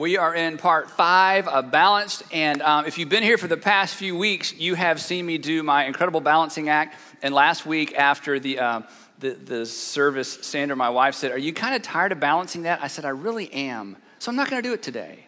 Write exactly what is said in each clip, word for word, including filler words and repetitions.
We are in part five of Balanced, and um, if you've been here for the past few weeks, you have seen me do my incredible balancing act. And last week after the uh, the, the service, Sandra, my wife, said, "Are you kind of tired of balancing that?" I said, "I really am, so I'm not going to do it today."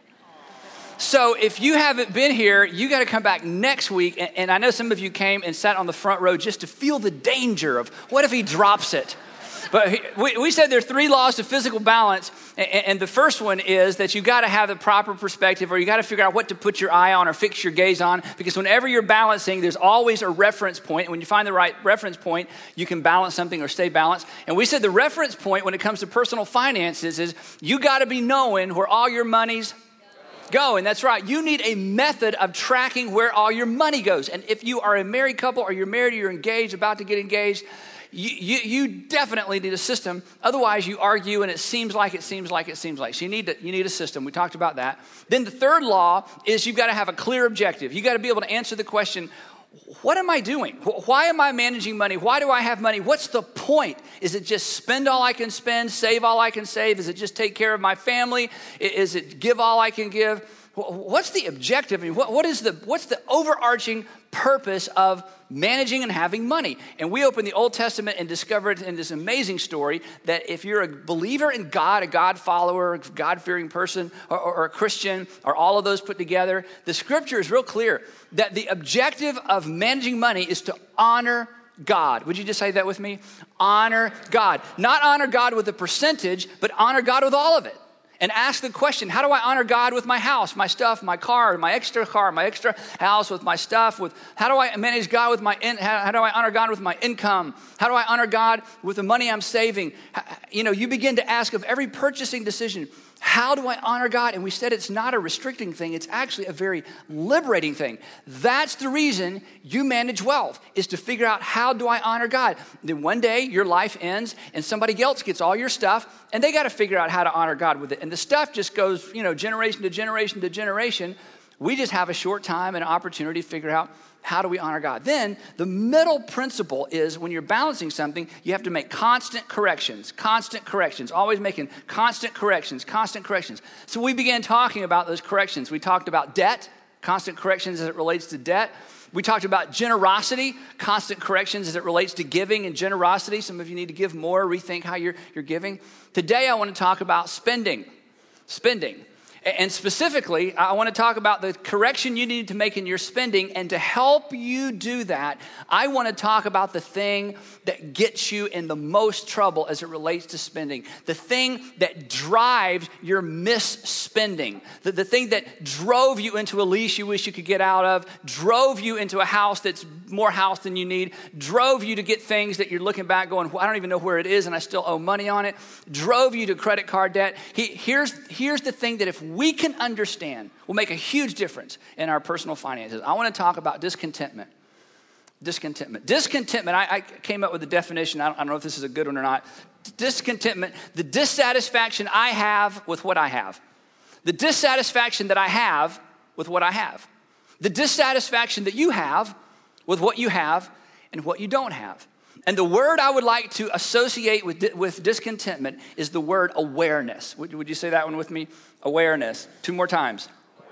So if you haven't been here, you got to come back next week. And, and I know some of you came and sat on the front row just to feel the danger of what if he drops it. But we, we said there are three laws to physical balance, and, and the first one is that you got to have the proper perspective, or you got to figure out what to put your eye on or fix your gaze on, because whenever you're balancing, there's always a reference point, and when you find the right reference point, you can balance something or stay balanced. And we said the reference point when it comes to personal finances is you got to be knowing where all your money's go. And that's right. You need a method of tracking where all your money goes. And if you are a married couple, or you're married, or you're engaged, about to get engaged, You, you, you definitely need a system. Otherwise, you argue, and it seems like, it seems like, it seems like. So you need to, you need a system. We talked about that. Then the third law is you've got to have a clear objective. You got to be able to answer the question, what am I doing? Why am I managing money? Why do I have money? What's the point? Is it just spend all I can spend, save all I can save? Is it just take care of my family? Is it give all I can give? What's the objective? I mean, what, what is the, what's the overarching purpose of managing and having money? And we open the Old Testament and discover it in this amazing story that if you're a believer in God, a God follower, a God-fearing person, or, or, or a Christian, or all of those put together, the scripture is real clear that the objective of managing money is to honor God. Would you just say that with me? Honor God. Not honor God with a percentage, but honor God with all of it. And ask the question, how do I honor God with my house, my stuff, my car, my extra car, my extra house, with my stuff? With how do I manage God with my, in, how, how do I honor God with my income? How do I honor God with the money I'm saving? How, you know, you begin to ask of every purchasing decision, how do I honor God? And we said it's not a restricting thing. It's actually a very liberating thing. That's the reason you manage wealth, is to figure out, how do I honor God? Then one day your life ends and somebody else gets all your stuff and they got to figure out how to honor God with it. And the stuff just goes, you know, generation to generation to generation. We just have a short time and an opportunity to figure out, how do we honor God? Then the middle principle is when you're balancing something, you have to make constant corrections, constant corrections, always making constant corrections, constant corrections. So we began talking about those corrections. We talked about debt, constant corrections as it relates to debt. We talked about generosity, constant corrections as it relates to giving and generosity. Some of you need to give more, rethink how you're, you're giving. Today I want to talk about spending, spending. And specifically, I want to talk about the correction you need to make in your spending. And to help you do that, I want to talk about the thing that gets you in the most trouble as it relates to spending. The thing that drives your misspending. The, the thing that drove you into a lease you wish you could get out of. Drove you into a house that's more house than you need. Drove you to get things that you're looking back going, well, I don't even know where it is and I still owe money on it. Drove you to credit card debt. He, here's, here's the thing that if we can understand will make a huge difference in our personal finances. I want to talk about discontentment. Discontentment. Discontentment, I, I came up with a definition. I don't, I don't know if this is a good one or not. Discontentment, the dissatisfaction I have with what I have. The dissatisfaction that I have with what I have. The dissatisfaction that you have with what you have and what you don't have. And the word I would like to associate with, with discontentment is the word awareness. Would, would you say that one with me? Awareness. Two more times.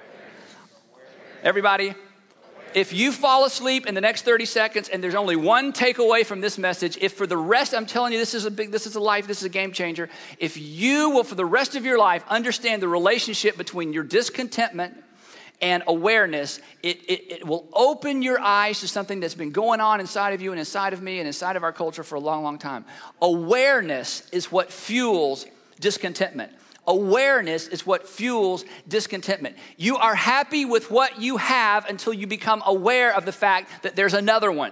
Awareness. Everybody, if you fall asleep in the next thirty seconds and there's only one takeaway from this message, if for the rest, I'm telling you, this is a big, this is a life, this is a game changer. If you will, for the rest of your life, understand the relationship between your discontentment and awareness, it, it, it will open your eyes to something that's been going on inside of you and inside of me and inside of our culture for a long, long time. Awareness is what fuels discontentment. Awareness is what fuels discontentment. You are happy with what you have until you become aware of the fact that there's another one.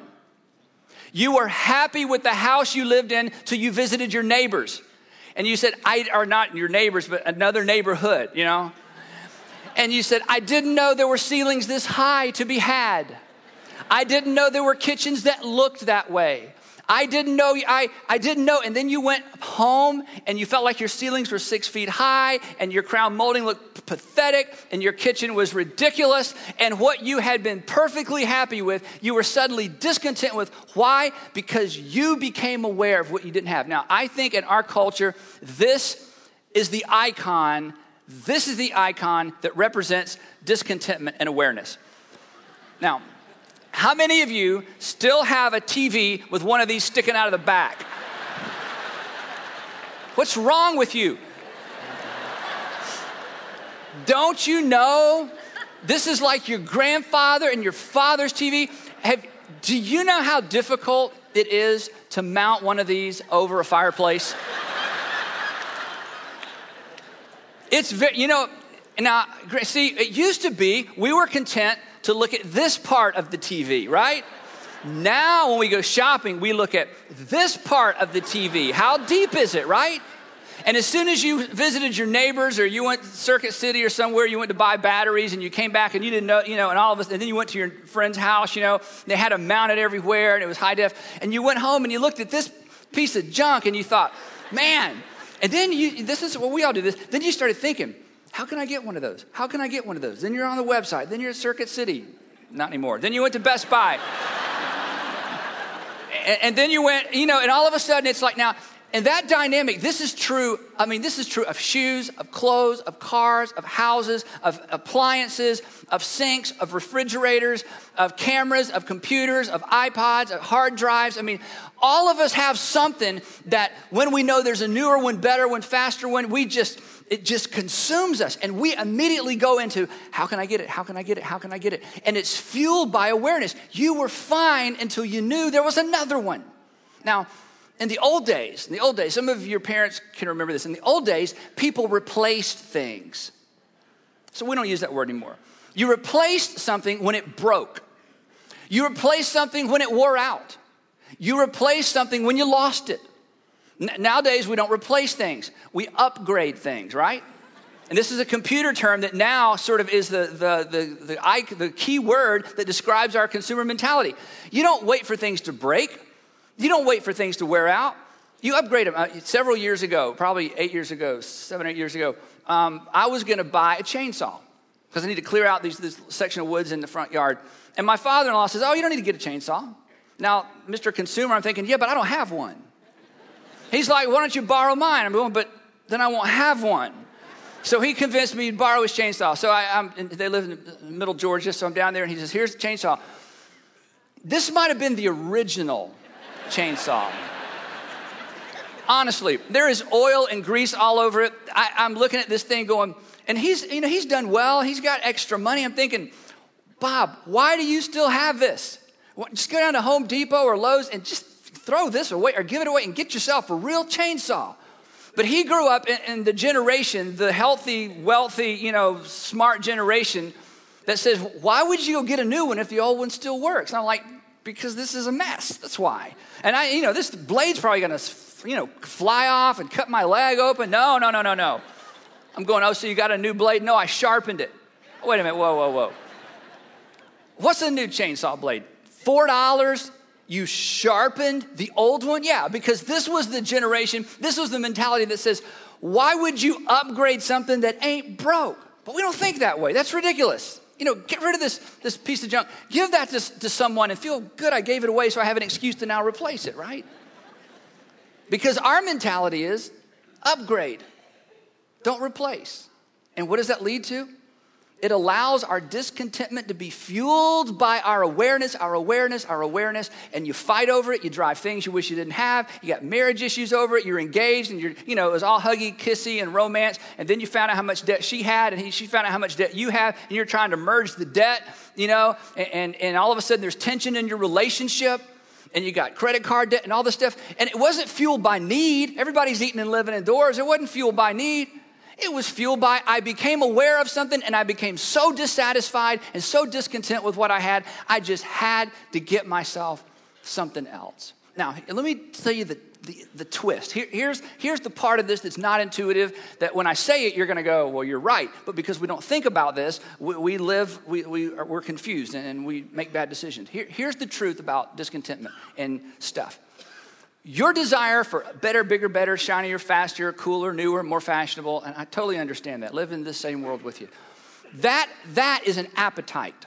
You are happy with the house you lived in till you visited your neighbors. And you said, I are not your neighbors, but another neighborhood, you know? And you said, I didn't know there were ceilings this high to be had. I didn't know there were kitchens that looked that way. I didn't know, I, I didn't know. And then you went home and you felt like your ceilings were six feet high and your crown molding looked pathetic and your kitchen was ridiculous. And what you had been perfectly happy with, you were suddenly discontent with. Why? Because you became aware of what you didn't have. Now, I think in our culture, this is the icon This is the icon that represents discontentment and awareness. Now, how many of you still have a T V with one of these sticking out of the back? What's wrong with you? Don't you know this is like your grandfather and your father's T V? Have, do you know how difficult it is to mount one of these over a fireplace? It's very, you know, now, see, it used to be we were content to look at this part of the T V, right? Now, when we go shopping, we look at this part of the T V. How deep is it, right? And as soon as you visited your neighbors or you went to Circuit City or somewhere, you went to buy batteries and you came back and you didn't know, you know, and all of us, and then you went to your friend's house, you know, and they had them mounted everywhere and it was high def. And you went home and you looked at this piece of junk and you thought, man. And then you, this is what we all do this. Then you started thinking, how can I get one of those? How can I get one of those? Then you're on the website. Then you're at Circuit City. Not anymore. Then you went to Best Buy. and, and then you went, you know, and all of a sudden it's like now, and that dynamic, this is true, I mean, this is true of shoes, of clothes, of cars, of houses, of appliances, of sinks, of refrigerators, of cameras, of computers, of iPods, of hard drives. I mean, all of us have something that when we know there's a newer one, better one, faster one, we just, it just consumes us. And we immediately go into, how can I get it? How can I get it? How can I get it? And it's fueled by awareness. You were fine until you knew there was another one. Now, in the old days, in the old days, some of your parents can remember this. In the old days, people replaced things. So we don't use that word anymore. You replaced something when it broke. You replaced something when it wore out. You replaced something when you lost it. N- nowadays, we don't replace things. We upgrade things, right? And this is a computer term that now sort of is the, the, the, the, the key word that describes our consumer mentality. You don't wait for things to break. You don't wait for things to wear out. You upgrade them. Uh, several years ago, probably eight years ago, seven, eight years ago, um, I was going to buy a chainsaw because I need to clear out these, this section of woods in the front yard. And my father-in-law says, oh, you don't need to get a chainsaw. Now, Mister Consumer, I'm thinking, yeah, but I don't have one. He's like, why don't you borrow mine? I'm going, but then I won't have one. So he convinced me to borrow his chainsaw. So I, I'm, they live in middle Georgia, so I'm down there, and he says, here's the chainsaw. This might have been the original chainsaw. Honestly, there is oil and grease all over it. I, I'm looking at this thing going, and he's, you know, he's done well. He's got extra money. I'm thinking, Bob, why do you still have this? Just go down to Home Depot or Lowe's and just throw this away or give it away and get yourself a real chainsaw. But he grew up in, in the generation, the healthy, wealthy, you know, smart generation that says, why would you go get a new one if the old one still works? And I'm like, because this is a mess. That's why. And I, you know, this blade's probably going to, you know, fly off and cut my leg open. No, no, no, no, no. I'm going, oh, so you got a new blade? No, I sharpened it. Wait a minute. Whoa, whoa, whoa. What's a new chainsaw blade? Four dollars? You sharpened the old one? Yeah, because this was the generation, this was the mentality that says, why would you upgrade something that ain't broke? But we don't think that way. That's ridiculous. You know, get rid of this, this piece of junk. Give that to, to someone and feel good I gave it away so I have an excuse to now replace it, right? Because our mentality is upgrade, don't replace. And what does that lead to? It allows our discontentment to be fueled by our awareness, our awareness, our awareness, and you fight over it. You drive things you wish you didn't have. You got marriage issues over it. You're engaged, and you're, you know, it was all huggy, kissy, and romance. And then you found out how much debt she had, and he, she found out how much debt you have, and you're trying to merge the debt, you know, and, and, and all of a sudden there's tension in your relationship, and you got credit card debt and all this stuff. And it wasn't fueled by need. Everybody's eating and living indoors. It wasn't fueled by need. It was fueled by, I became aware of something and I became so dissatisfied and so discontent with what I had, I just had to get myself something else. Now, let me tell you the, the, the twist. Here, here's, here's the part of this that's not intuitive, that when I say it, you're going to go, well, you're right. But because we don't think about this, we, we live, we, we are, we're confused and we make bad decisions. Here, here's the truth about discontentment and stuff. Your desire for better, bigger, better, shinier, faster, cooler, newer, more fashionable, and I totally understand that. Live in the same world with you. That, that is an appetite.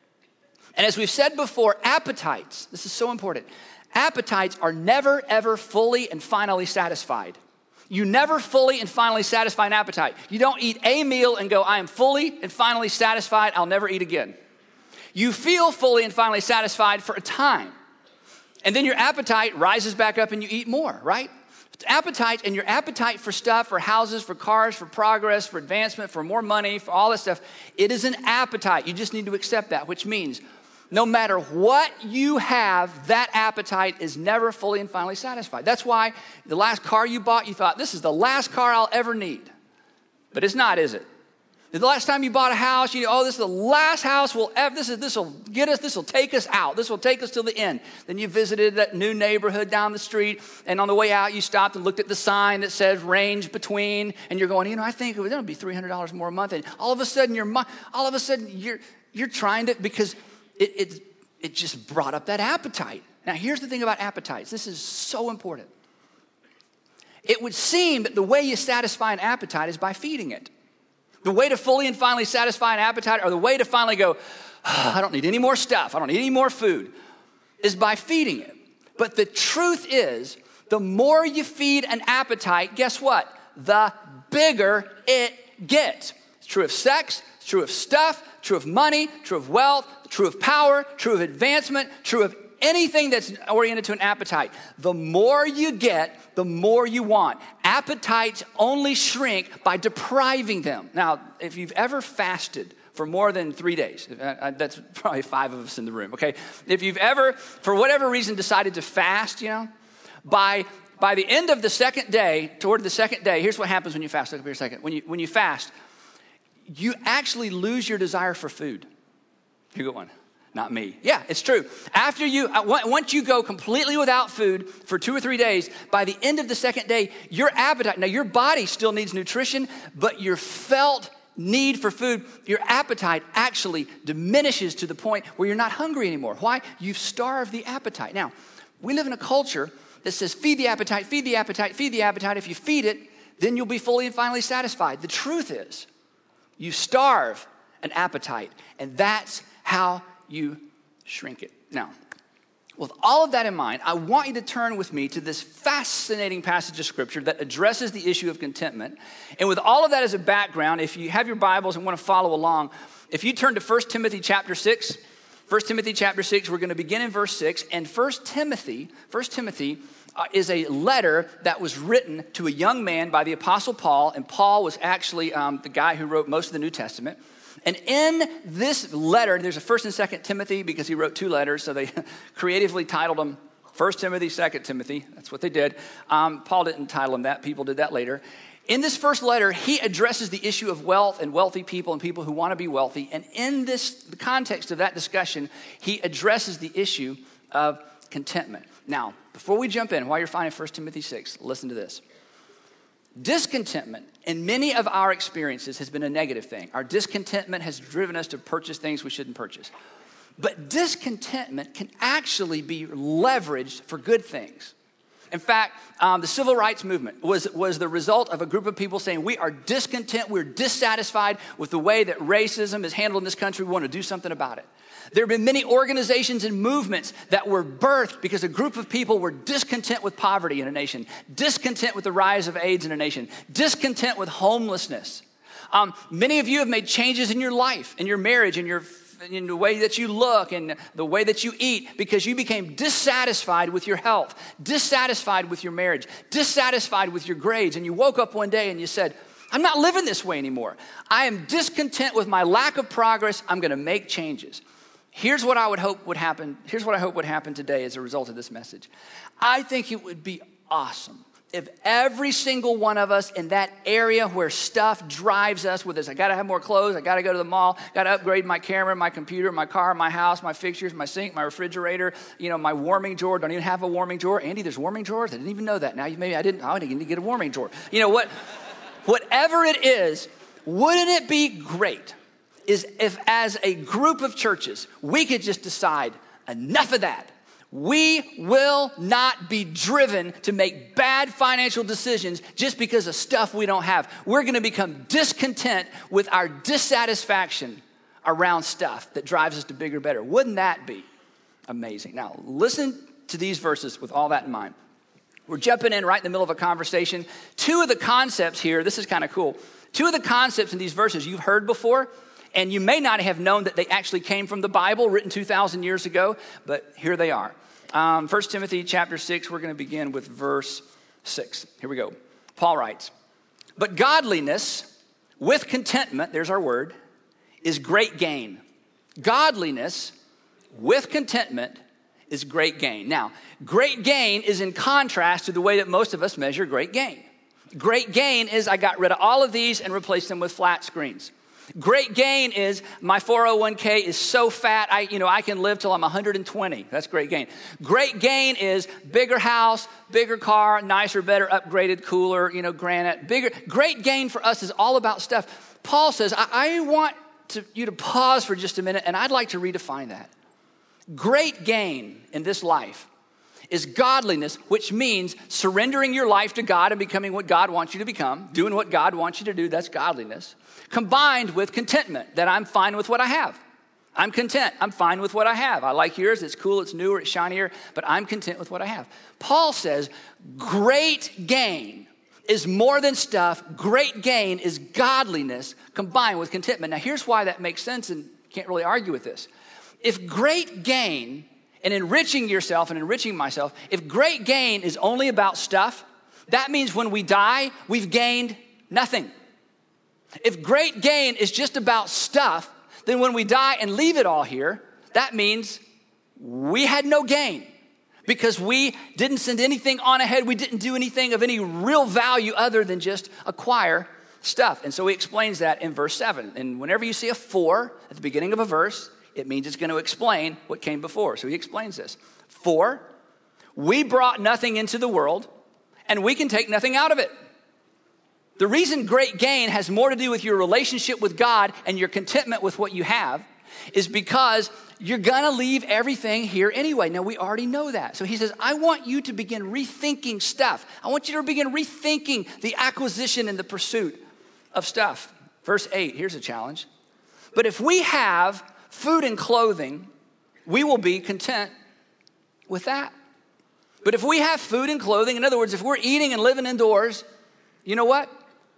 And as we've said before, appetites, this is so important, appetites are never, ever fully and finally satisfied. You never fully and finally satisfy an appetite. You don't eat a meal and go, I am fully and finally satisfied, I'll never eat again. You feel fully and finally satisfied for a time. And then your appetite rises back up and you eat more, right? Appetite, and your appetite for stuff, for houses, for cars, for progress, for advancement, for more money, for all this stuff, it is an appetite. You just need to accept that, which means no matter what you have, that appetite is never fully and finally satisfied. That's why the last car you bought, you thought, this is the last car I'll ever need. But it's not, is it? The last time you bought a house, you know, oh, this is the last house we'll ever, this is, this will get us, this will take us out. This will take us till the end. Then you visited that new neighborhood down the street, and on the way out, you stopped and looked at the sign that says range between, and you're going, you know, I think it'll be three hundred dollars more a month. And all of a sudden, you're, all of a sudden, you're, you're trying to, because it, it, it just brought up that appetite. Now, here's the thing about appetites. This is so important. It would seem that the way you satisfy an appetite is by feeding it. The way to fully and finally satisfy an appetite, or the way to finally go, oh, I don't need any more stuff, I don't need any more food, is by feeding it. But the truth is, the more you feed an appetite, guess what? The bigger it gets. It's true of sex, it's true of stuff, true of money, true of wealth, true of power, true of advancement, true of anything that's oriented to an appetite. The more you get, the more you want. Appetites only shrink by depriving them. Now, if you've ever fasted for more than three days, that's probably five of us in the room, okay? If you've ever, for whatever reason, decided to fast, you know, by by the end of the second day, toward the second day, here's what happens when you fast. Look up here a second. When you, when you fast, you actually lose your desire for food. You go one. Not me. Yeah, it's true. After you, once you go completely without food for two or three days, by the end of the second day, your appetite, now your body still needs nutrition, but your felt need for food, your appetite actually diminishes to the point where you're not hungry anymore. Why? You've starved the appetite. Now, we live in a culture that says feed the appetite, feed the appetite, feed the appetite. If you feed it, then you'll be fully and finally satisfied. The truth is, you starve an appetite, and that's how you shrink it. Now, with all of that in mind, I want you to turn with me to this fascinating passage of scripture that addresses the issue of contentment. And with all of that as a background, if you have your Bibles and want to follow along, if you turn to First Timothy chapter six, First Timothy chapter six, we're going to begin in verse six. And First Timothy, First Timothy uh, is a letter that was written to a young man by the Apostle Paul. And Paul was actually um, the guy who wrote most of the New Testament. And in this letter, there's a First and Second Timothy because he wrote two letters, so they creatively titled them First Timothy, Second Timothy. That's what they did. Um, Paul didn't title them that. People did that later. In this first letter, he addresses the issue of wealth and wealthy people and people who want to be wealthy. And in this the context of that discussion, he addresses the issue of contentment. Now, before we jump in, while you're finding First Timothy six, listen to this. Discontentment in many of our experiences has been a negative thing. Our discontentment has driven us to purchase things we shouldn't purchase. But discontentment can actually be leveraged for good things. In fact, um, the civil rights movement was, was the result of a group of people saying, we are discontent, we're dissatisfied with the way that racism is handled in this country, we want to do something about it. There have been many organizations and movements that were birthed because a group of people were discontent with poverty in a nation, discontent with the rise of AIDS in a nation, discontent with homelessness. Um, many of you have made changes in your life, in your marriage, in your in the way that you look and the way that you eat because you became dissatisfied with your health, dissatisfied with your marriage, dissatisfied with your grades. And you woke up one day and you said, I'm not living this way anymore. I am discontent with my lack of progress. I'm going to make changes. Here's what I would hope would happen. Here's what I hope would happen today as a result of this message. I think it would be awesome if every single one of us in that area where stuff drives us with us, I got to have more clothes, I got to go to the mall, got to upgrade my camera, my computer, my car, my house, my fixtures, my sink, my refrigerator, you know, my warming drawer. Don't even have a warming drawer. Andy, there's warming drawers? I didn't even know that. Now you maybe I didn't. I need to get a warming drawer. You know what? Whatever it is, wouldn't it be great is if as a group of churches, we could just decide enough of that. We will not be driven to make bad financial decisions just because of stuff we don't have. We're going to become discontent with our dissatisfaction around stuff that drives us to bigger, better. Wouldn't that be amazing? Now, listen to these verses with all that in mind. We're jumping in right in the middle of a conversation. Two of the concepts here, this is kind of cool. Two of the concepts in these verses you've heard before, and you may not have known that they actually came from the Bible, written two thousand years ago, but here they are. Um, First Timothy chapter six, we're going to begin with verse six. Here we go. Paul writes, "But godliness with contentment," there's our word, "is great gain." Godliness with contentment is great gain. Now, great gain is in contrast to the way that most of us measure great gain. Great gain is I got rid of all of these and replaced them with flat screens. Great gain is my four oh one k is so fat, I, you know, I can live till I'm one hundred twenty. That's great gain. Great gain is bigger house, bigger car, nicer, better, upgraded, cooler, you know, granite, bigger. Great gain for us is all about stuff. Paul says, I, I want to, you to pause for just a minute, and I'd like to redefine that. Great gain in this life is godliness, which means surrendering your life to God and becoming what God wants you to become, doing what God wants you to do. That's godliness. Combined with contentment, that I'm fine with what I have. I'm content. I'm fine with what I have. I like yours. It's cool. It's newer. It's shinier. But I'm content with what I have. Paul says great gain is more than stuff. Great gain is godliness combined with contentment. Now, here's why that makes sense, and can't really argue with this. If great gain and enriching yourself and enriching myself, if great gain is only about stuff, that means when we die, we've gained nothing. If great gain is just about stuff, then when we die and leave it all here, that means we had no gain because we didn't send anything on ahead. We didn't do anything of any real value other than just acquire stuff. And so he explains that in verse seven. And whenever you see a for at the beginning of a verse, it means it's going to explain what came before. So he explains this. For we brought nothing into the world, and we can take nothing out of it. The reason great gain has more to do with your relationship with God and your contentment with what you have is because you're going to leave everything here anyway. Now, we already know that. So he says, I want you to begin rethinking stuff. I want you to begin rethinking the acquisition and the pursuit of stuff. Verse eight, here's a challenge. But if we have food and clothing, we will be content with that. But if we have food and clothing, in other words, if we're eating and living indoors, you know what?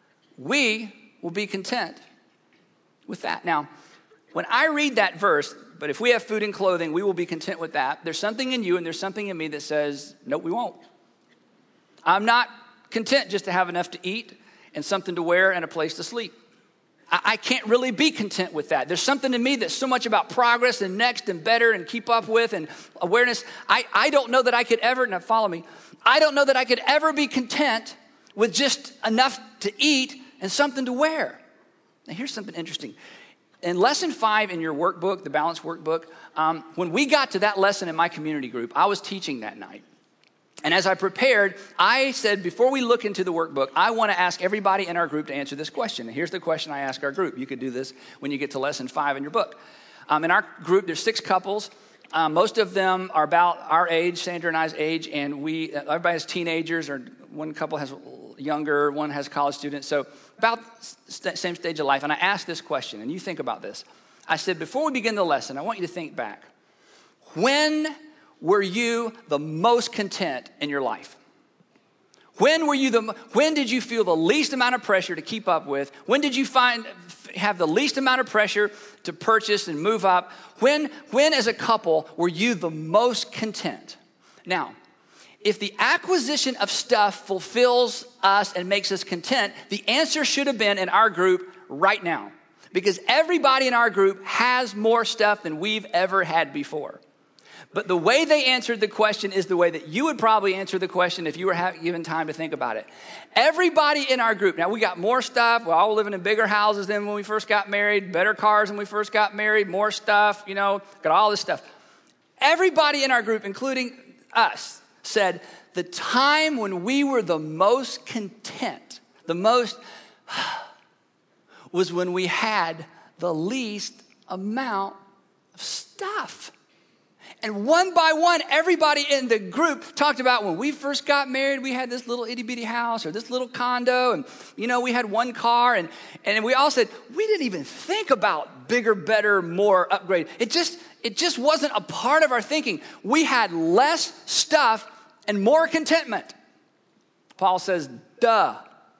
We will be content with that. Now, when I read that verse, but if we have food and clothing, we will be content with that. There's something in you and there's something in me that says, nope, we won't. I'm not content just to have enough to eat and something to wear and a place to sleep. I can't really be content with that. There's something in me that's so much about progress and next and better and keep up with and awareness. I, I don't know that I could ever, now follow me, I don't know that I could ever be content with just enough to eat and something to wear. Now here's something interesting. In lesson five in your workbook, the Balance workbook, um, when we got to that lesson in my community group, I was teaching that night. And as I prepared, I said, before we look into the workbook, I want to ask everybody in our group to answer this question. And here's the question I ask our group. You could do this when you get to lesson five in your book. Um, in our group, there's six couples. Um, most of them are about our age, Sandra and I's age, and we, everybody has teenagers, or one couple has younger, one has college students. So about the same stage of life. And I asked this question, and you think about this. I said, before we begin the lesson, I want you to think back. When were you the most content in your life? When were you the, when did you feel the least amount of pressure to keep up with? When did you find, have the least amount of pressure to purchase and move up? When, when as a couple were you the most content? Now, if the acquisition of stuff fulfills us and makes us content, the answer should have been in our group right now. Because everybody in our group has more stuff than we've ever had before. But the way they answered the question is the way that you would probably answer the question if you were given time to think about it. Everybody in our group, now we got more stuff. We're all living in bigger houses than when we first got married, better cars when we first got married, more stuff, you know, got all this stuff. Everybody in our group, including us, said the time when we were the most content, the most, was when we had the least amount of stuff. And one by one, everybody in the group talked about when we first got married, we had this little itty bitty house or this little condo. And, you know, we had one car. And, and we all said, we didn't even think about bigger, better, more upgrade. It just, it just wasn't a part of our thinking. We had less stuff and more contentment. Paul says, duh.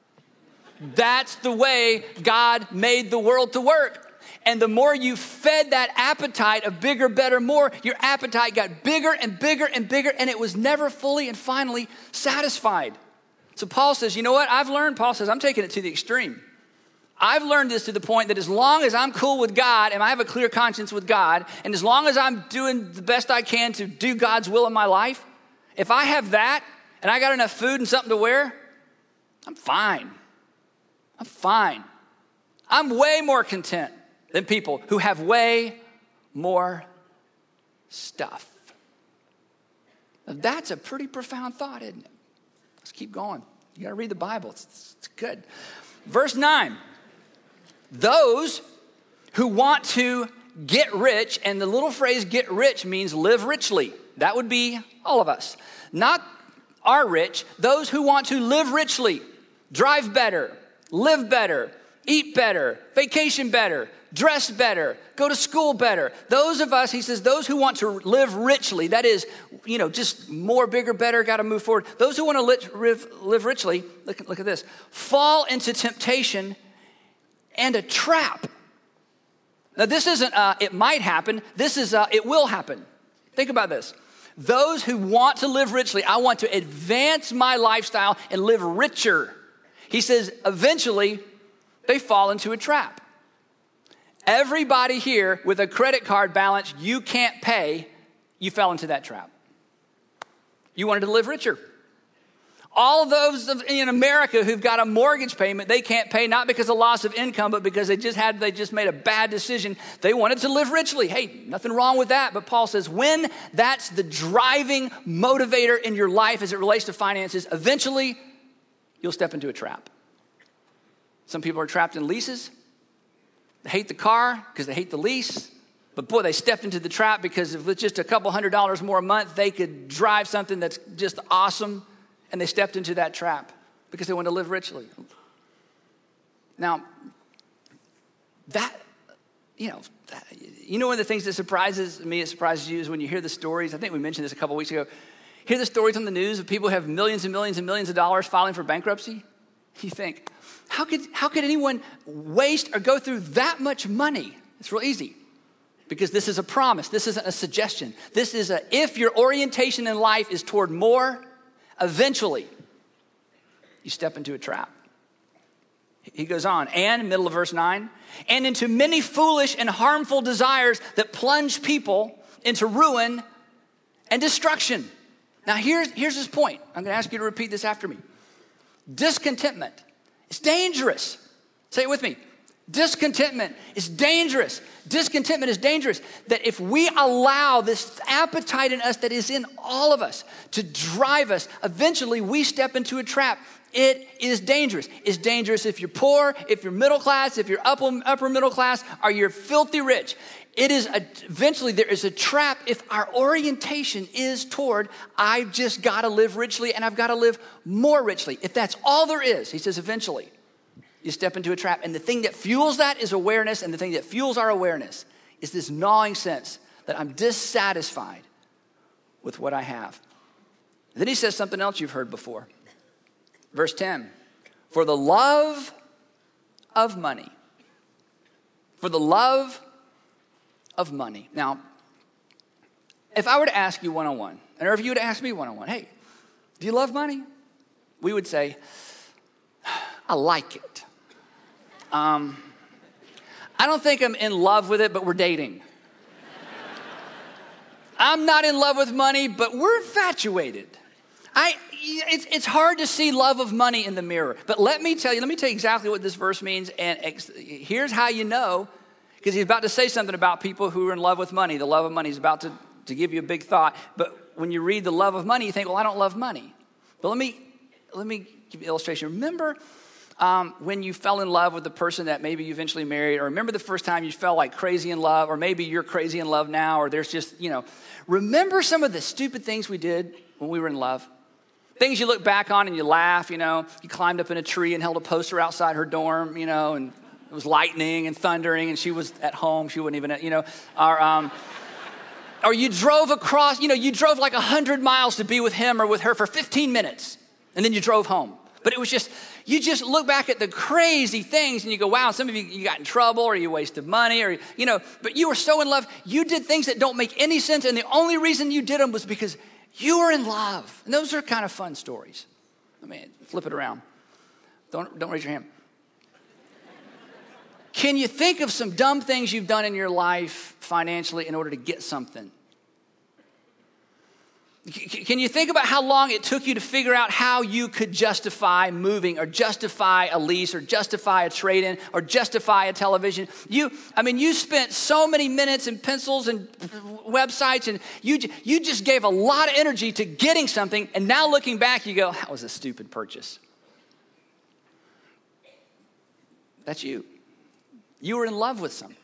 That's the way God made the world to work. And the more you fed that appetite of bigger, better, more, your appetite got bigger and bigger and bigger, and it was never fully and finally satisfied. So Paul says, you know what? I've learned, Paul says, I'm taking it to the extreme. I've learned this to the point that as long as I'm cool with God and I have a clear conscience with God, and as long as I'm doing the best I can to do God's will in my life, if I have that and I got enough food and something to wear, I'm fine. I'm fine. I'm way more content than people who have way more stuff. Now, that's a pretty profound thought, isn't it? Let's keep going. You got to read the Bible. It's, it's good. Verse nine. Those who want to get rich, and the little phrase get rich means live richly. That would be all of us. Not are rich, those who want to live richly, drive better, live better, eat better, vacation better, dress better, go to school better. Those of us, he says, those who want to live richly, that is, you know, just more, bigger, better, got to move forward. Those who want to live, live richly, look, look at this, fall into temptation and a trap. Now, this isn't, uh, it might happen. This is, uh, it will happen. Think about this. Those who want to live richly, I want to advance my lifestyle and live richer. He says, eventually, they fall into a trap. Everybody here with a credit card balance you can't pay, you fell into that trap. You wanted to live richer. All those in America who've got a mortgage payment they can't pay, not because of loss of income, but because they just had they just made a bad decision. They wanted to live richly. Hey, nothing wrong with that. But Paul says when that's the driving motivator in your life as it relates to finances, eventually you'll step into a trap. Some people are trapped in leases. They hate the car because they hate the lease. But boy, they stepped into the trap because if with just a couple hundred dollars more a month, they could drive something that's just awesome. And they stepped into that trap because they wanted to live richly. Now, that, you know, that, you know one of the things that surprises me, it surprises you, is when you hear the stories. I think we mentioned this a couple weeks ago. Hear the stories on the news of people who have millions and millions and millions of dollars filing for bankruptcy. You think, how could, how could anyone waste or go through that much money? It's real easy. Because this is a promise. This isn't a suggestion. This is a, if your orientation in life is toward more, eventually, you step into a trap. He goes on, and, middle of verse nine, and into many foolish and harmful desires that plunge people into ruin and destruction. Now, here's, here's his point. I'm going to ask you to repeat this after me. Discontentment is dangerous. Say it with me. Discontentment is dangerous. Discontentment is dangerous. That if we allow this appetite in us that is in all of us to drive us, eventually we step into a trap. It is dangerous. It's dangerous if you're poor, if you're middle class, if you're upper, upper middle class, or you're filthy rich. It is a, eventually there is a trap if our orientation is toward, I've just got to live richly and I've got to live more richly. If that's all there is, he says eventually, you step into a trap. And the thing that fuels that is awareness. And the thing that fuels our awareness is this gnawing sense that I'm dissatisfied with what I have. And then he says something else you've heard before. Verse ten, for the love of money. For the love of money. Now, if I were to ask you one-on-one, or if you were to ask me one-on-one, hey, do you love money? We would say, I like it. Um, I don't think I'm in love with it, but we're dating. I'm not in love with money, but we're infatuated. I, it's, it's hard to see love of money in the mirror. But let me tell you, let me tell you exactly what this verse means. And ex- here's how you know, because he's about to say something about people who are in love with money. The love of money is about to, to give you a big thought. But when you read the love of money, you think, well, I don't love money. But let me, let me give you an illustration. Remember Um, when you fell in love with the person that maybe you eventually married, or remember the first time you felt like crazy in love, or maybe you're crazy in love now, or there's just, you know, remember some of the stupid things we did when we were in love? Things you look back on and you laugh, you know, you climbed up in a tree and held a poster outside her dorm, you know, and it was lightning and thundering and she was at home, she wouldn't even, you know, or, um, or you drove across, you know, you drove like a hundred miles to be with him or with her for fifteen minutes. And then you drove home. But it was just, you just look back at the crazy things and you go, wow, some of you, you got in trouble or you wasted money or, you know, but you were so in love. You did things that don't make any sense. And the only reason you did them was because you were in love. And those are kind of fun stories. I mean, flip it around. Don't, don't raise your hand. Can you think of some dumb things you've done in your life financially in order to get something? Can you think about how long it took you to figure out how you could justify moving or justify a lease or justify a trade-in or justify a television? You, I mean, you spent so many minutes and pencils and websites and you, you just gave a lot of energy to getting something. And now looking back, you go, that was a stupid purchase. That's you. You were in love with something.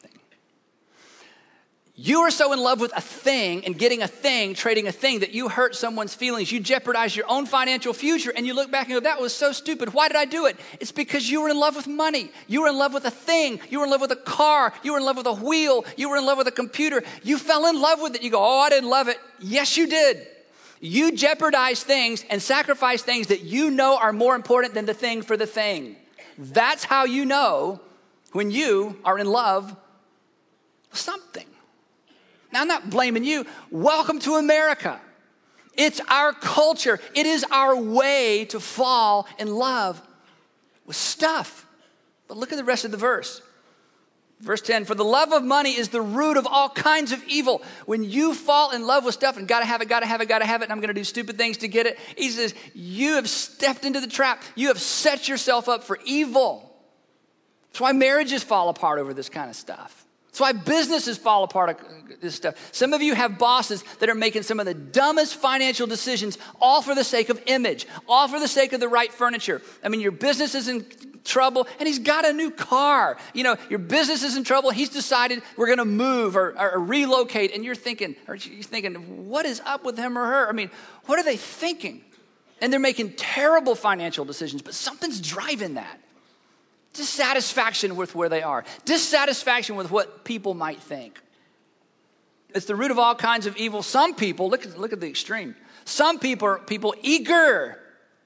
You were so in love with a thing and getting a thing, trading a thing, that you hurt someone's feelings. You jeopardized your own financial future, and you look back and go, that was so stupid. Why did I do it? It's because you were in love with money. You were in love with a thing. You were in love with a car. You were in love with a wheel. You were in love with a computer. You fell in love with it. You go, oh, I didn't love it. Yes, you did. You jeopardized things and sacrificed things that you know are more important than the thing for the thing. That's how you know when you are in love with something. Now, I'm not blaming you. Welcome to America. It's our culture. It is our way to fall in love with stuff. But look at the rest of the verse. Verse ten, for the love of money is the root of all kinds of evil. When you fall in love with stuff and gotta have it, gotta have it, gotta have it, and I'm gonna do stupid things to get it, he says, you have stepped into the trap. You have set yourself up for evil. That's why marriages fall apart over this kind of stuff. That's why businesses fall apart of this stuff. Some of you have bosses that are making some of the dumbest financial decisions, all for the sake of image, all for the sake of the right furniture. I mean, your business is in trouble, and he's got a new car. You know, your business is in trouble. He's decided we're going to move or, or, or relocate, and you're thinking, or you're thinking, what is up with him or her? I mean, what are they thinking? And they're making terrible financial decisions, but something's driving that. Dissatisfaction with where they are. Dissatisfaction with what people might think. It's the root of all kinds of evil. Some people, look at, look at the extreme. Some people are people eager.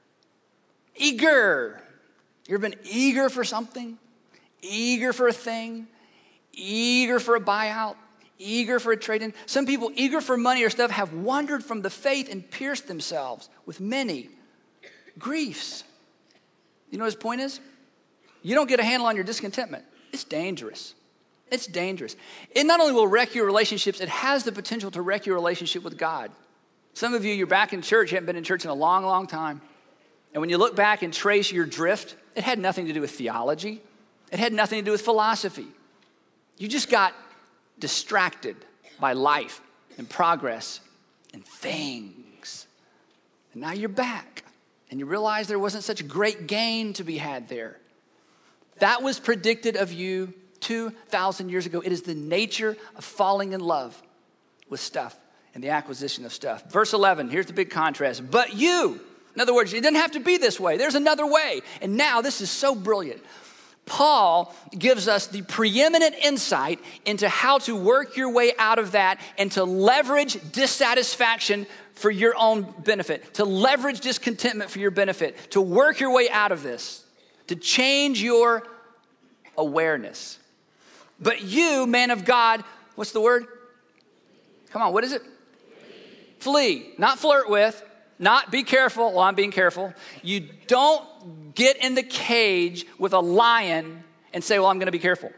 Eager. You ever been eager for something? Eager for a thing? Eager for a buyout? Eager for a trade-in? Some people eager for money or stuff have wandered from the faith and pierced themselves with many griefs. You know what his point is? You don't get a handle on your discontentment. It's dangerous. It's dangerous. It not only will wreck your relationships, it has the potential to wreck your relationship with God. Some of you, you're back in church, you haven't been in church in a long, long time. And when you look back and trace your drift, it had nothing to do with theology. It had nothing to do with philosophy. You just got distracted by life and progress and things. And now you're back. And you realize there wasn't such great gain to be had there. That was predicted of you two thousand years ago. It is the nature of falling in love with stuff and the acquisition of stuff. Verse eleven, here's the big contrast. But you, in other words, it didn't have to be this way. There's another way. And now this is so brilliant. Paul gives us the preeminent insight into how to work your way out of that and to leverage dissatisfaction for your own benefit, to leverage discontentment for your benefit, to work your way out of this, to change your awareness. But you, man of God, what's the word? Come on, what is it? Flee. Flee. Not flirt with, not be careful. Well, I'm being careful. You don't get in the cage with a lion and say, well, I'm going to be careful.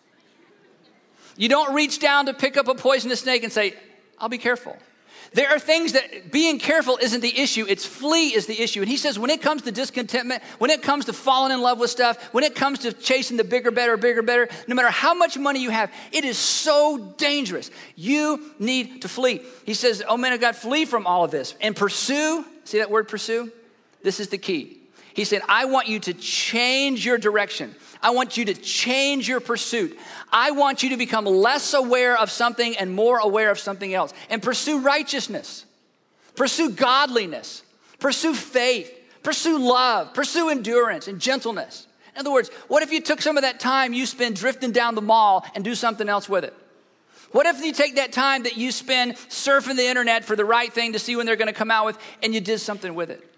You don't reach down to pick up a poisonous snake and say, I'll be careful. There are things that being careful isn't the issue. It's flee is the issue. And he says when it comes to discontentment, when it comes to falling in love with stuff, when it comes to chasing the bigger, better, bigger, better, no matter how much money you have, it is so dangerous. You need to flee. He says, oh man of God, flee from all of this and pursue. See that word pursue? This is the key. He said, I want you to change your direction. I want you to change your pursuit. I want you to become less aware of something and more aware of something else. And pursue righteousness. Pursue godliness. Pursue faith. Pursue love. Pursue endurance and gentleness. In other words, what if you took some of that time you spend drifting down the mall and do something else with it? What if you take that time that you spend surfing the internet for the right thing to see when they're going to come out with and you did something with it?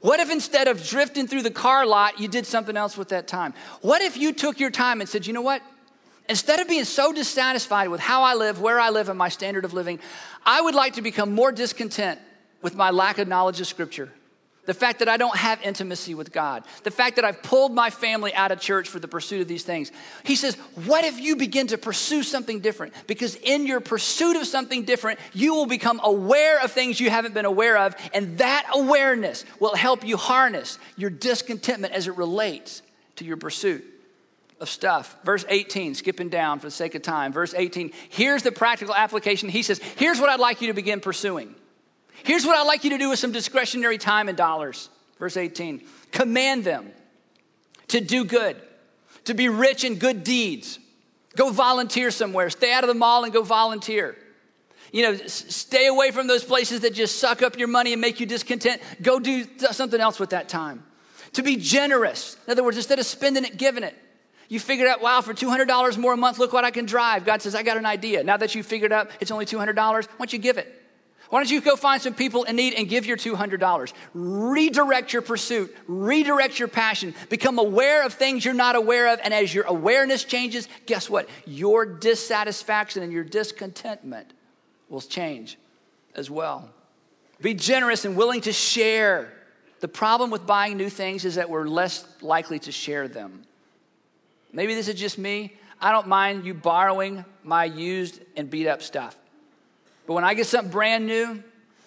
What if instead of drifting through the car lot, you did something else with that time? What if you took your time and said, you know what? Instead of being so dissatisfied with how I live, where I live, and my standard of living, I would like to become more discontent with my lack of knowledge of Scripture. The fact that I don't have intimacy with God. The fact that I've pulled my family out of church for the pursuit of these things. He says, what if you begin to pursue something different? Because in your pursuit of something different, you will become aware of things you haven't been aware of. And that awareness will help you harness your discontentment as it relates to your pursuit of stuff. Verse eighteen, skipping down for the sake of time. Verse eighteen, here's the practical application. He says, here's what I'd like you to begin pursuing. Here's what I'd like you to do with some discretionary time and dollars. Verse eighteen, command them to do good, to be rich in good deeds. Go volunteer somewhere. Stay out of the mall and go volunteer. You know, stay away from those places that just suck up your money and make you discontent. Go do something else with that time. To be generous. In other words, instead of spending it, giving it. You figured out, wow, for two hundred dollars more a month, look what I can drive. God says, I got an idea. Now that you figured out it's only two hundred dollars, why don't you give it? Why don't you go find some people in need and give your two hundred dollars? Redirect your pursuit. Redirect your passion. Become aware of things you're not aware of. And as your awareness changes, guess what? Your dissatisfaction and your discontentment will change as well. Be generous and willing to share. The problem with buying new things is that we're less likely to share them. Maybe this is just me. I don't mind you borrowing my used and beat up stuff. But when I get something brand new,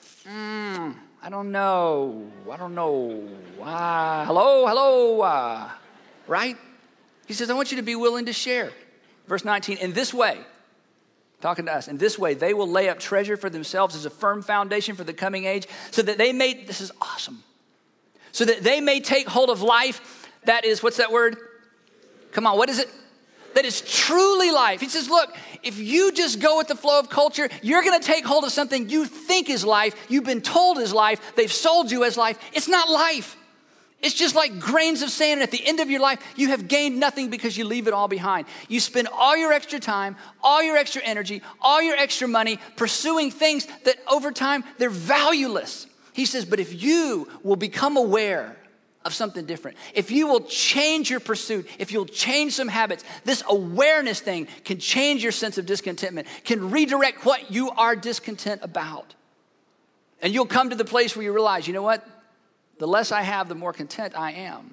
mm, I don't know. I don't know. Uh, hello, hello, uh, right? He says, I want you to be willing to share. Verse nineteen, in this way, talking to us, in this way, they will lay up treasure for themselves as a firm foundation for the coming age, so that they may, this is awesome, so that they may take hold of life that is, what's that word? Come on, what is it? That is truly life. He says, look, if you just go with the flow of culture, you're going to take hold of something you think is life. You've been told is life. They've sold you as life. It's not life. It's just like grains of sand. And at the end of your life, you have gained nothing because you leave it all behind. You spend all your extra time, all your extra energy, all your extra money pursuing things that over time, they're valueless. He says, but if you will become aware of something different, if you will change your pursuit, if you'll change some habits, this awareness thing can change your sense of discontentment, can redirect what you are discontent about. And you'll come to the place where you realize, you know what? The less I have, the more content I am.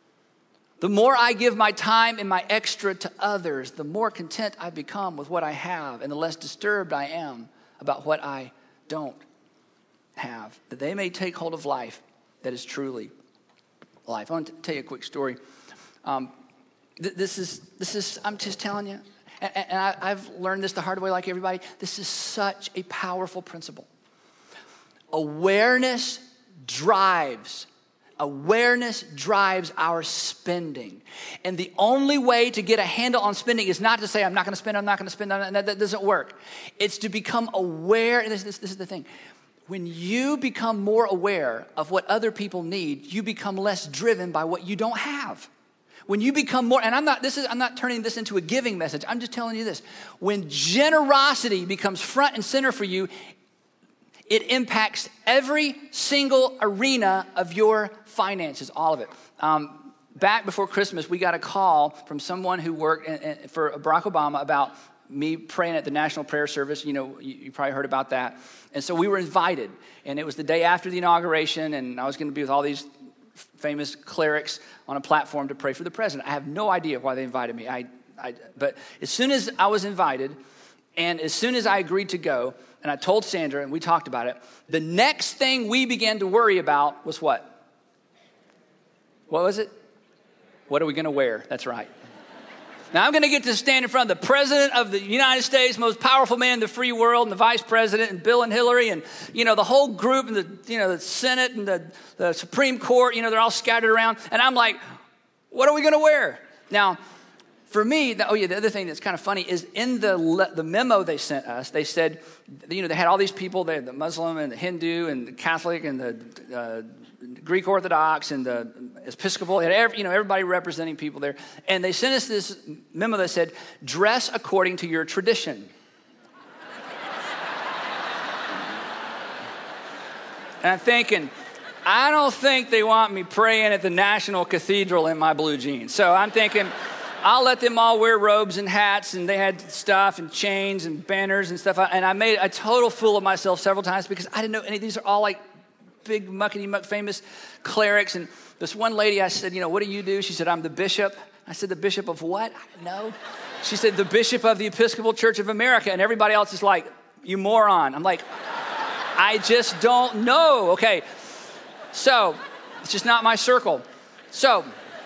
The more I give my time and my extra to others, the more content I become with what I have, and the less disturbed I am about what I don't have, that they may take hold of life that is truly life. I want to tell you a quick story. Um, th- this is, this is, I'm just telling you, and, and I, I've learned this the hard way like everybody. This is such a powerful principle. Awareness drives, awareness drives our spending. And the only way to get a handle on spending is not to say, I'm not going to spend, I'm not going to spend, that, that doesn't work. It's to become aware, and this, this, this is the thing. When you become more aware of what other people need, you become less driven by what you don't have. When you become more, and I'm not, this is, I'm not turning this into a giving message. I'm just telling you this. When generosity becomes front and center for you, it impacts every single arena of your finances, all of it. Um, back before Christmas, we got a call from someone who worked in, in, for Barack Obama about me praying at the National Prayer Service. You know, you, you probably heard about that. And so we were invited, and it was the day after the inauguration, and I was going to be with all these famous clerics on a platform to pray for the president. I have no idea why they invited me. I, I, but as soon as I was invited, and as soon as I agreed to go, and I told Sandra, and we talked about it, the next thing we began to worry about was what? What was it? What are we going to wear? That's right. Now, I'm going to get to stand in front of the president of the United States, most powerful man in the free world, and the vice president, and Bill and Hillary, and, you know, the whole group, and the, you know, the Senate, and the, the Supreme Court, you know, they're all scattered around. And I'm like, what are we going to wear? Now, for me, the, oh yeah, the other thing that's kind of funny is in the the memo they sent us, they said, you know, they had all these people, they had the Muslim and the Hindu and the Catholic and the uh, Greek Orthodox and the Episcopal, and every, you know, everybody representing people there. And they sent us this memo that said, dress according to your tradition. And I'm thinking, I don't think they want me praying at the National Cathedral in my blue jeans. So I'm thinking, I'll let them all wear robes and hats, and they had stuff and chains and banners and stuff. And I made a total fool of myself several times because I didn't know any of these are all like big muckety-muck famous clerics. And this one lady, I said, you know, what do you do? She said, I'm the bishop. I said, the bishop of what? I didn't know. She said, the bishop of the Episcopal Church of America. And everybody else is like, you moron. I'm like, I just don't know. Okay. So it's just not my circle. So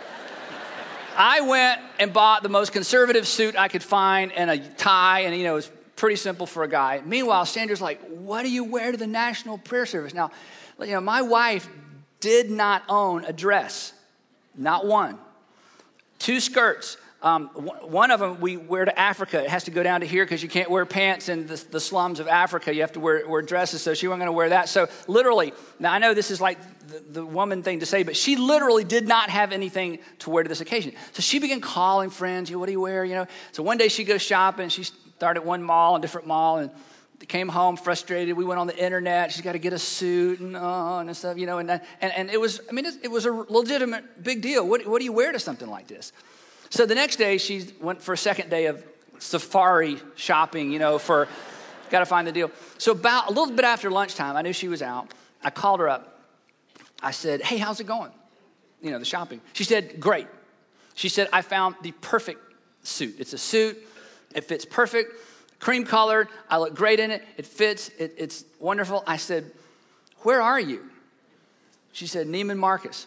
I went and bought the most conservative suit I could find and a tie, and, you know, it was pretty simple for a guy. Meanwhile, Sandra's like, what do you wear to the national prayer service? Now, you know, my wife did not own a dress, not one. Two skirts. Um, one of them we wear to Africa. It has to go down to here because you can't wear pants in the, the slums of Africa. You have to wear, wear dresses, so she wasn't going to wear that. So literally, now I know this is like the, the woman thing to say, but she literally did not have anything to wear to this occasion. So she began calling friends, you know, what do you wear, you know? So one day she goes shopping. She started at one mall, a different mall, and came home frustrated. We went on the internet. She's got to get a suit and uh, and stuff, you know. And, and and it was, I mean, it, it was a legitimate big deal. What what do you wear to something like this? So the next day, she went for a second day of safari shopping, you know, for, got to find the deal. So about a little bit after lunchtime, I knew she was out. I called her up. I said, hey, how's it going? You know, the shopping. She said, great. She said, I found the perfect suit. It's a suit. It fits perfect. Cream colored. I look great in it. It fits. It, it's wonderful. I said, where are you? She said, Neiman Marcus.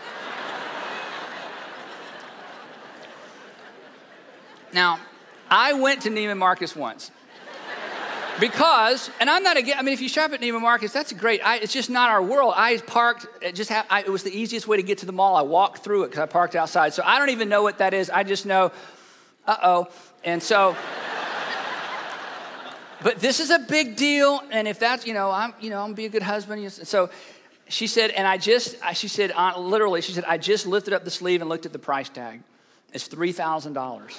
Now, I went to Neiman Marcus once because, and I'm not again, I mean, if you shop at Neiman Marcus, that's great. I, it's just not our world. I parked, it just ha- I, it was the easiest way to get to the mall. I walked through it because I parked outside. So I don't even know what that is. I just know, uh-oh. And so, but this is a big deal. And if that's, you know, I'm, you know, I'm gonna be a good husband. So she said, and I just, she said, uh, literally, she said, I just lifted up the sleeve and looked at the price tag. It's three thousand dollars.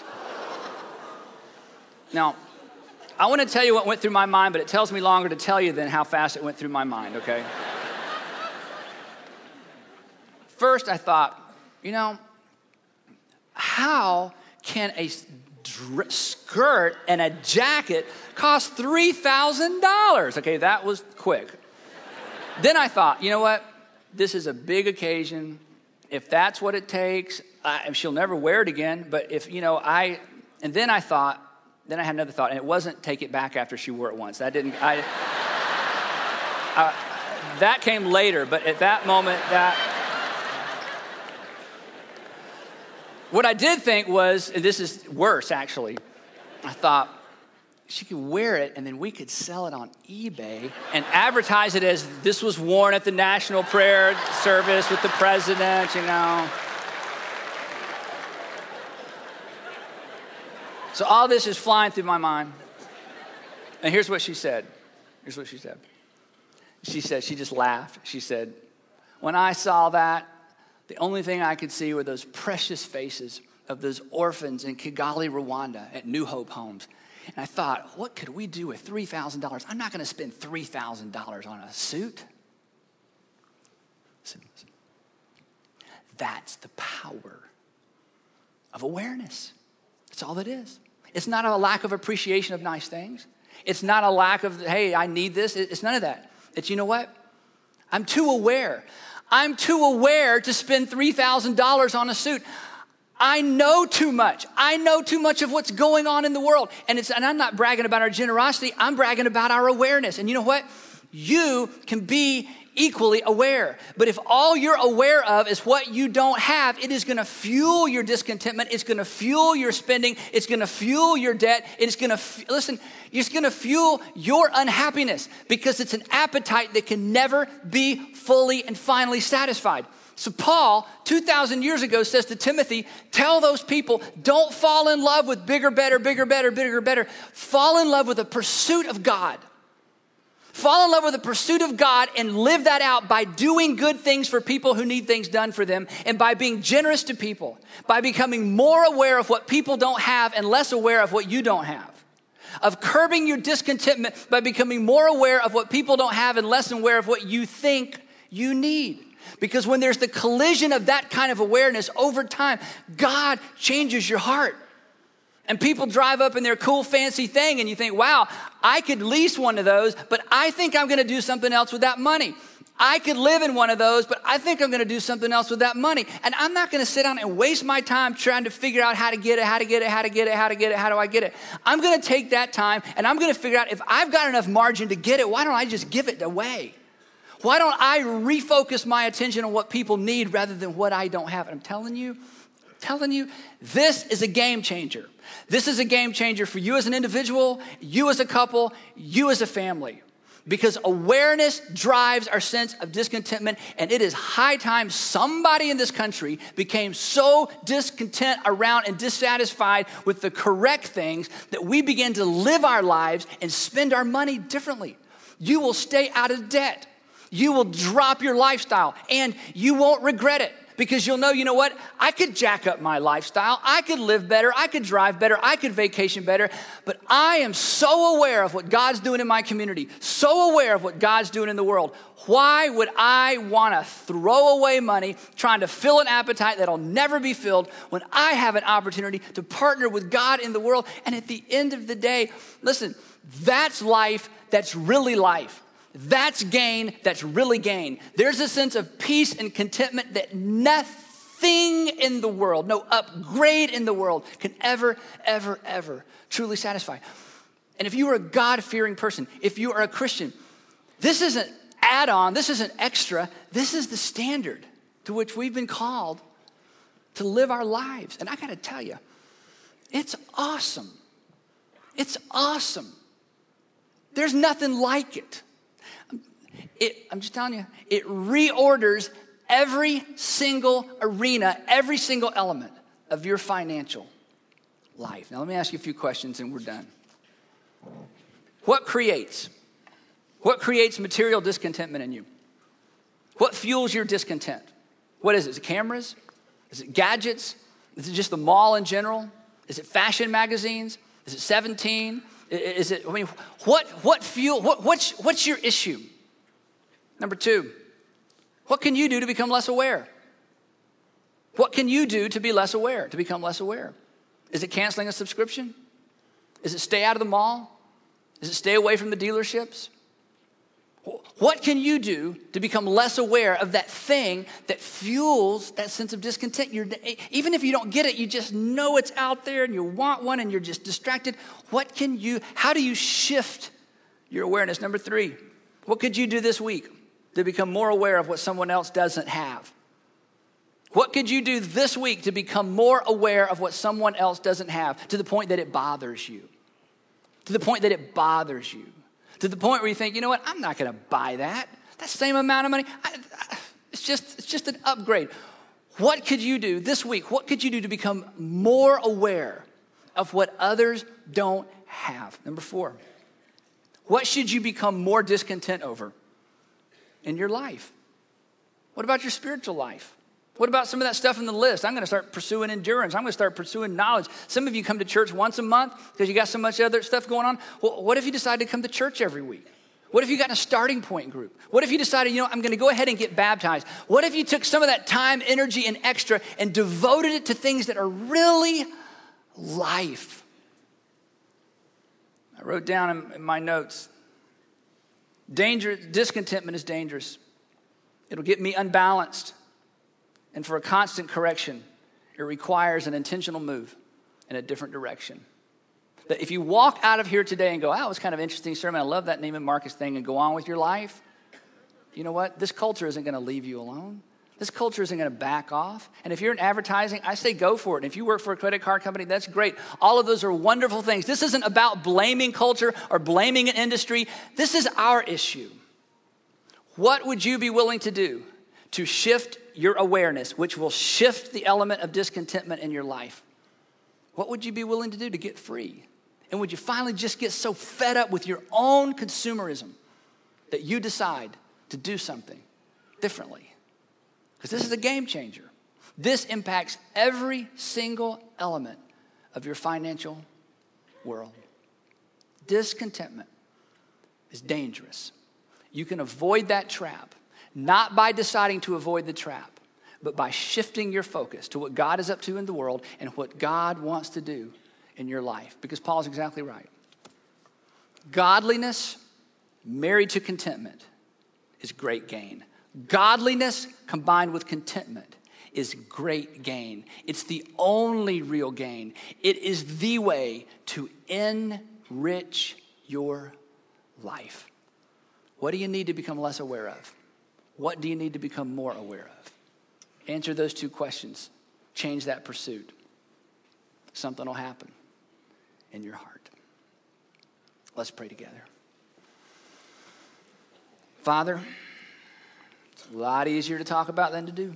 Now, I want to tell you what went through my mind, but it tells me longer to tell you than how fast it went through my mind, okay? First, I thought, you know, how can a dr- skirt and a jacket cost three thousand dollars? Okay, that was quick. Then I thought, you know what? This is a big occasion. If that's what it takes, I, she'll never wear it again. But if, you know, I, and then I thought, Then I had another thought, and it wasn't take it back after she wore it once. That didn't, I, uh, that came later, but at that moment, that, what I did think was, and this is worse actually, I thought, she could wear it, and then we could sell it on eBay and advertise it as this was worn at the National Prayer Service with the president, you know. So all this is flying through my mind. And here's what she said. Here's what she said. She said, she just laughed. She said, when I saw that, the only thing I could see were those precious faces of those orphans in Kigali, Rwanda at New Hope Homes. And I thought, what could we do with three thousand dollars? I'm not going to spend three thousand dollars on a suit. Listen, listen. That's the power of awareness. That's all it is. It's not a lack of appreciation of nice things. It's not a lack of, hey, I need this. It's none of that. It's, you know what? I'm too aware. I'm too aware to spend three thousand dollars on a suit. I know too much. I know too much of what's going on in the world. And it's, and I'm not bragging about our generosity. I'm bragging about our awareness. And you know what? You can be equally aware. But if all you're aware of is what you don't have, it is going to fuel your discontentment. It's going to fuel your spending. It's going to fuel your debt. It's going to, f- listen, it's going to fuel your unhappiness because it's an appetite that can never be fully and finally satisfied. So Paul, two thousand years ago, says to Timothy, tell those people, don't fall in love with bigger, better, bigger, better, bigger, better. Fall in love with the pursuit of God. Fall in love with the pursuit of God and live that out by doing good things for people who need things done for them and by being generous to people, by becoming more aware of what people don't have and less aware of what you don't have. Of curbing your discontentment by becoming more aware of what people don't have and less aware of what you think you need. Because when there's the collision of that kind of awareness over time, God changes your heart. And people drive up in their cool, fancy thing, and you think, wow, I could lease one of those, but I think I'm going to do something else with that money. I could live in one of those, but I think I'm going to do something else with that money. And I'm not going to sit down and waste my time trying to figure out how to get it, how to get it, how to get it, how to get it, how do I get it. I'm going to take that time, and I'm going to figure out if I've got enough margin to get it, why don't I just give it away? Why don't I refocus my attention on what people need rather than what I don't have? And I'm telling you, telling you, this is a game changer. This is a game changer for you as an individual, you as a couple, you as a family. Because awareness drives our sense of discontentment, and it is high time somebody in this country became so discontent around and dissatisfied with the correct things that we begin to live our lives and spend our money differently. You will stay out of debt. You will drop your lifestyle, and you won't regret it. Because you'll know, you know what? I could jack up my lifestyle. I could live better. I could drive better. I could vacation better. But I am so aware of what God's doing in my community, so aware of what God's doing in the world. Why would I want to throw away money trying to fill an appetite that'll never be filled when I have an opportunity to partner with God in the world? And at the end of the day, listen, that's life that's really life. That's gain, that's really gain. There's a sense of peace and contentment that nothing in the world, no upgrade in the world can ever, ever, ever truly satisfy. And if you are a God-fearing person, if you are a Christian, this isn't add-on, this isn't extra, this is the standard to which we've been called to live our lives. And I gotta tell you, it's awesome. It's awesome. There's nothing like it. It, I'm just telling you, it reorders every single arena, every single element of your financial life. Now, let me ask you a few questions and we're done. What creates? What creates material discontentment in you? What fuels your discontent? What is it? Is it cameras? Is it gadgets? Is it just the mall in general? Is it fashion magazines? Is it seventeen? Is it, I mean, what, what fuel, what, what's, what's your issue? Number two, what can you do to become less aware? What can you do to be less aware, to become less aware? Is it canceling a subscription? Is it stay out of the mall? Is it stay away from the dealerships? What can you do to become less aware of that thing that fuels that sense of discontent? You're, even if you don't get it, you just know it's out there and you want one and you're just distracted. What can you, how do you shift your awareness? Number three, what could you do this week to become more aware of what someone else doesn't have? What could you do this week to become more aware of what someone else doesn't have to the point that it bothers you? To the point that it bothers you. To the point where you think, you know what, I'm not going to buy that. That same amount of money, I, I, it's just it's just an upgrade. What could you do this week? What could you do to become more aware of what others don't have? Number four, what should you become more discontent over in your life? What about your spiritual life? What about some of that stuff in the list? I'm going to start pursuing endurance. I'm going to start pursuing knowledge. Some of you come to church once a month because you got so much other stuff going on. Well, what if you decided to come to church every week? What if you got in a starting point group? What if you decided, you know, I'm going to go ahead and get baptized? What if you took some of that time, energy, and extra and devoted it to things that are really life? I wrote down in, in my notes, danger, discontentment is dangerous. It'll get me unbalanced. And for a constant correction, it requires an intentional move in a different direction. That if you walk out of here today and go, oh, it was kind of an interesting sermon, I love that Neiman Marcus thing, and go on with your life, you know what? This culture isn't going to leave you alone. This culture isn't going to back off. And if you're in advertising, I say go for it. And if you work for a credit card company, that's great. All of those are wonderful things. This isn't about blaming culture or blaming an industry. This is our issue. What would you be willing to do to shift your awareness, which will shift the element of discontentment in your life? What would you be willing to do to get free? And would you finally just get so fed up with your own consumerism that you decide to do something differently? Because this is a game changer. This impacts every single element of your financial world. Discontentment is dangerous. You can avoid that trap. not by deciding to avoid the trap, but by shifting your focus to what God is up to in the world and what God wants to do in your life. Because Paul's exactly right. Godliness married to contentment is great gain. Godliness combined with contentment is great gain. It's the only real gain. It is the way to enrich your life. What do you need to become less aware of? What do you need to become more aware of? Answer those two questions. Change that pursuit. Something will happen in your heart. Let's pray together. Father, it's a lot easier to talk about than to do.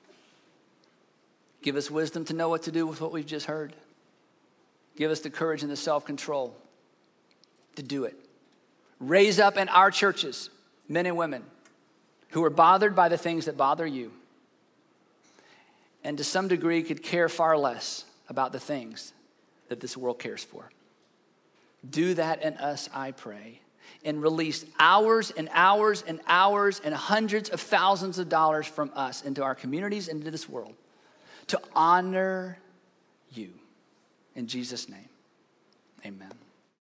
Give us wisdom to know what to do with what we've just heard. Give us the courage and the self-control to do it. Raise up in our churches men and women who are bothered by the things that bother you, and to some degree could care far less about the things that this world cares for. Do that in us, I pray, and release hours and hours and hours and hundreds of thousands of dollars from us into our communities and into this world to honor you. In Jesus' name, amen.